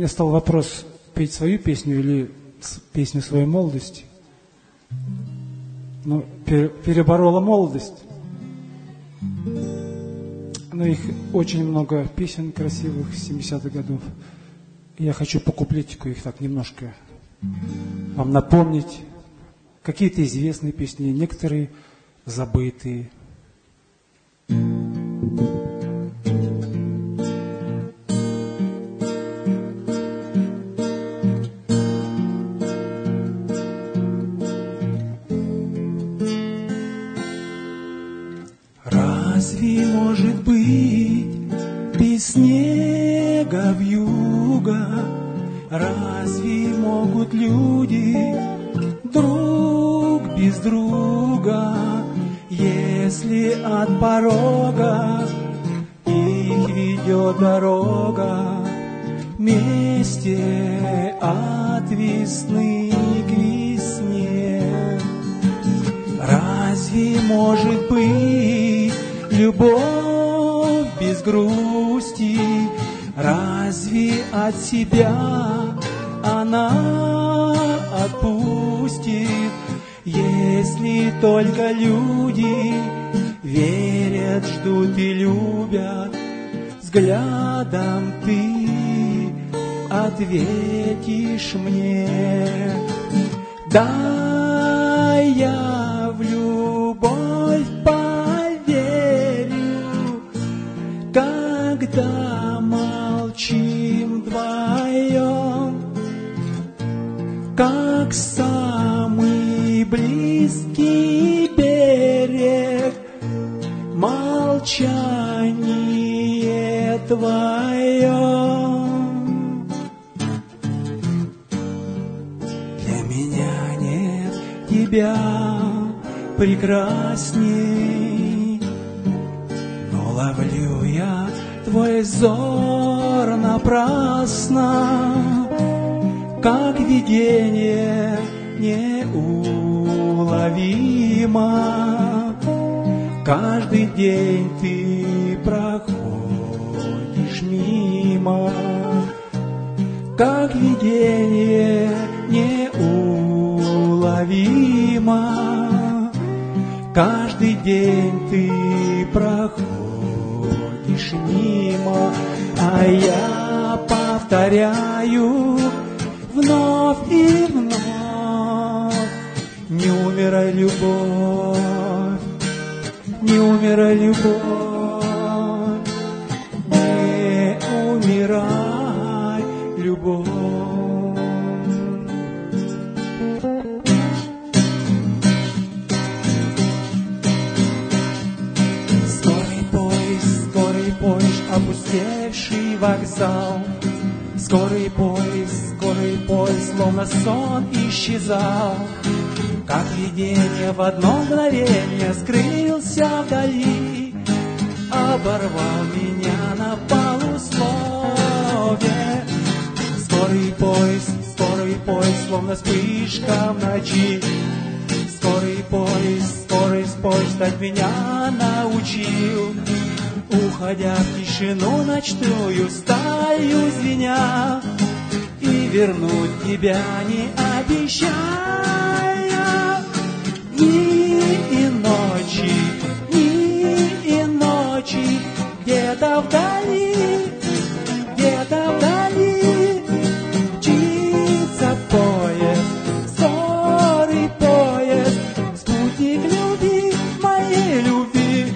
меня стал вопрос, петь свою песню или песню своей молодости. Ну, переборола молодость. Но их очень много песен красивых 70-х годов. Я хочу по куплетику их так немножко вам напомнить. Какие-то известные песни, некоторые забытые. Разве может быть без снега вьюга? Разве могут люди друг без друга, если от порога их ведет дорога вместе от весны к весне? Разве может быть любовь без грусти? Разве от себя она отпустит, если только люди верят, ждут и любят? Взглядом ты ответишь мне: да, я в любовь поверю, когда молчим вдвоем, как самый близкий берег, молчание твое. Для меня нет тебя прекрасней, но ловлю я твой взор напрасно, как видение неуловимо. Каждый день ты проходишь мимо, как видение неуловимо. Каждый день ты проходишь мимо, а я повторяю вновь и вновь: не умирай, любовь, не умирай, любовь, не умирай, любовь. Скорый поезд, опустевший вокзал. Скорый поезд, словно сон исчезал, как видение в одно мгновение скрылся вдали, оборвал меня на полуслове. Скорый поезд, словно вспышка в ночи. Скорый поезд от меня научил, уходя в тишину ночную, стаю звеня, и вернуть тебя не обещая. Дни и ночи, где-то вдали мчится поезд, скорый поезд, спутник любви, моей любви.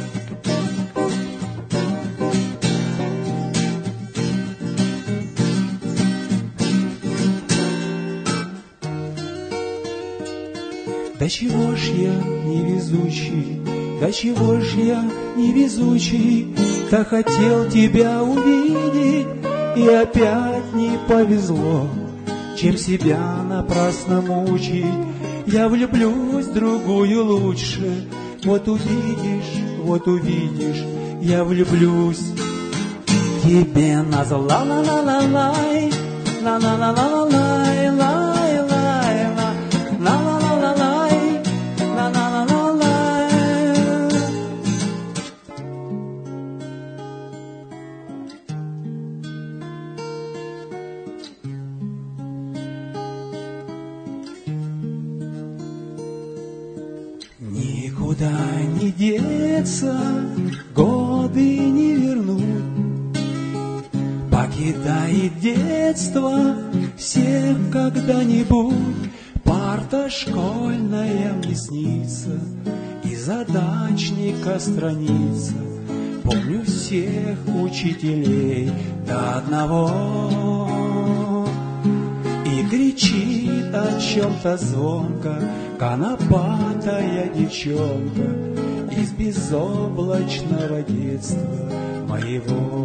Да чего ж я невезучий, да чего ж я невезучий, так хотел тебя увидеть, и опять не повезло. Чем себя напрасно мучить, я влюблюсь в другую лучше. Вот увидишь, я влюблюсь тебе на зла ла ла ла лай, ла ла ла ла лай, лай лай ла ла ла ла лай, ла ла ла ла лай. Никуда не деться, годы не вернуть. Покидает детство всех когда-нибудь. Парта школьная мне снится, и задачника страница. Помню всех учителей до одного. И кричит о чем-то звонко конопатая девчонка из безоблачного детства моего.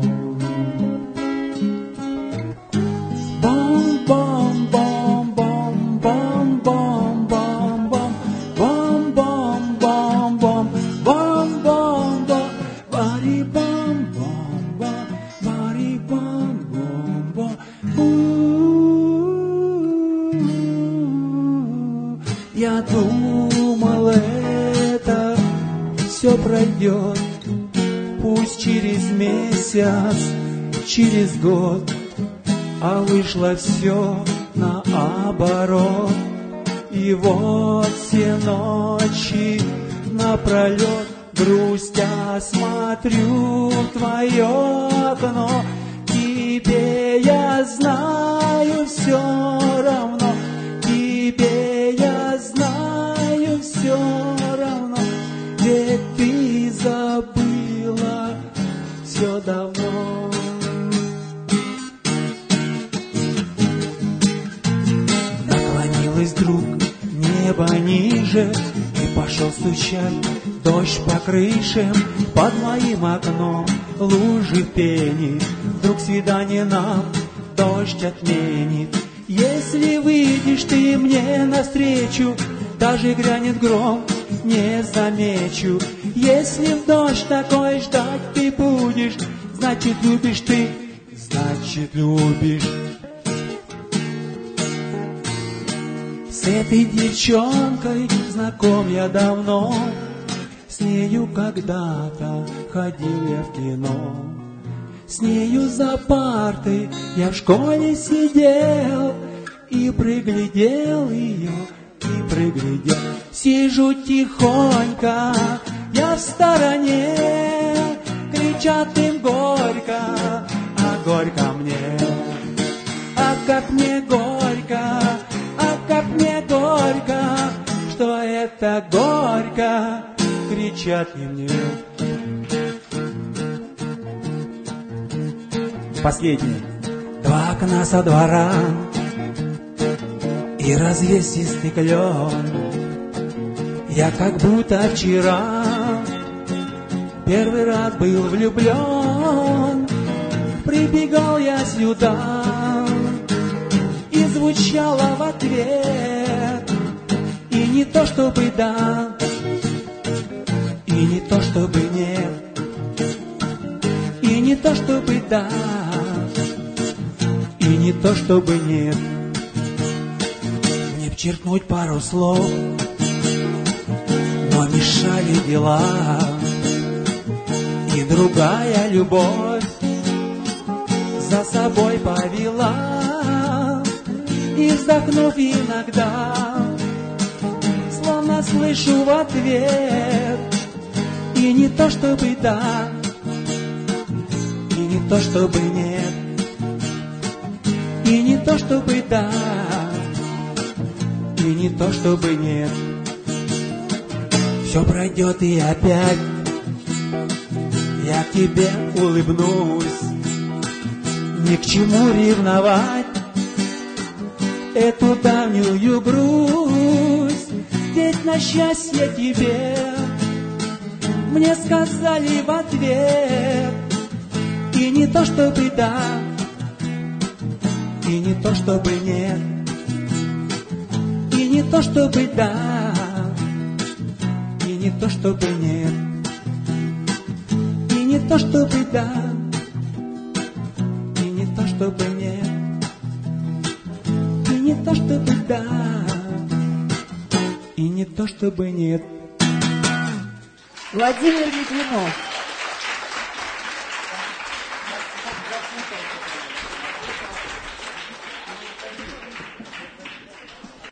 Я думал, это все пройдет, пусть через месяц, через год, а вышло все наоборот. И вот все ночи напролет, грустя смотрю в твое окно. Тебе я знаю все равно, тебе я знаю все равно, ведь ты забыла все давно. Наклонилась вдруг небо ниже, и пошел стучать дождь по крышам. Под моим окном лужи пенит, вдруг свидание нам дождь отменит. Если выйдешь ты мне навстречу, даже грянет гром, не замечу. Если в дождь такой ждать ты будешь, значит любишь ты, значит любишь. С этой девчонкой знаком я давно, с нею когда-то ходил я в кино. С нею за партой я в школе сидел и приглядел ее, и приглядел. Сижу тихонько, я в стороне, кричат им горько, а горько мне. А как мне горько, а как мне горько, что это горько, кричат и мне. Последний. Два окна со двора и развесистый клен. Я как будто вчера первый раз был влюблен. Прибегал я сюда, и звучало в ответ. И не то чтобы да, и не то чтобы нет, и не то чтобы да, и не то чтобы нет. Мне черкнуть пару слов, но мешали дела. И другая любовь за собой повела. И вздохнув иногда, словно слышу в ответ. И не то чтобы да, и не то чтобы нет, и не то чтобы да, и не то чтобы нет. Все пройдет и опять я к тебе улыбнусь. Ни к чему ревновать эту давнюю грусть. Ведь на счастье тебе мне сказали в ответ. И не то чтобы да, и не то чтобы нет, и не то чтобы да, и не то чтобы нет, и не то чтобы да, и не то чтобы нет, и не то чтобы да, и не то чтобы нет. Владимир Литвинов.